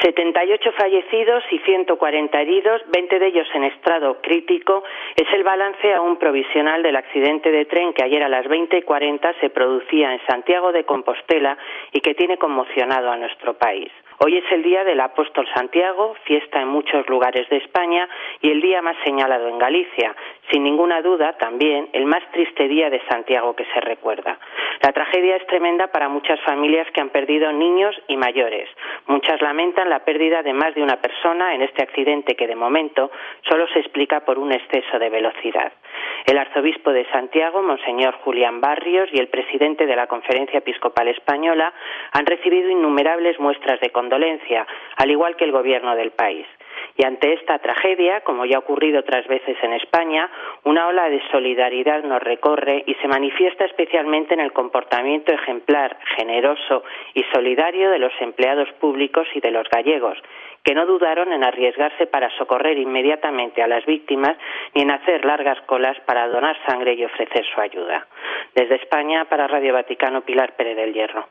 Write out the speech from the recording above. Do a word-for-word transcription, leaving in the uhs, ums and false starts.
setenta y ocho fallecidos y ciento cuarenta heridos, veinte de ellos en estado crítico, es el balance aún provisional del accidente de tren que ayer a las veinte y cuarenta se producía en Santiago de Compostela y que tiene conmocionado a nuestro país. Hoy es el día del Apóstol Santiago, fiesta en muchos lugares de España y el día más señalado en Galicia. Sin ninguna duda, también, el más triste día de Santiago que se recuerda. La tragedia es tremenda para muchas familias que han perdido niños y mayores. Muchas lamentan la pérdida de más de una persona en este accidente que, de momento, solo se explica por un exceso de velocidad. El arzobispo de Santiago, Monseñor Julián Barrios, y el presidente de la Conferencia Episcopal Española han recibido innumerables muestras de condolencia, al igual que el gobierno del país. Y ante esta tragedia, como ya ha ocurrido otras veces en España, una ola de solidaridad nos recorre y se manifiesta especialmente en el comportamiento ejemplar, generoso y solidario de los empleados públicos y de los gallegos, que no dudaron en arriesgarse para socorrer inmediatamente a las víctimas ni en hacer largas colas para donar sangre y ofrecer su ayuda. Desde España, para Radio Vaticano, Pilar Pérez del Hierro.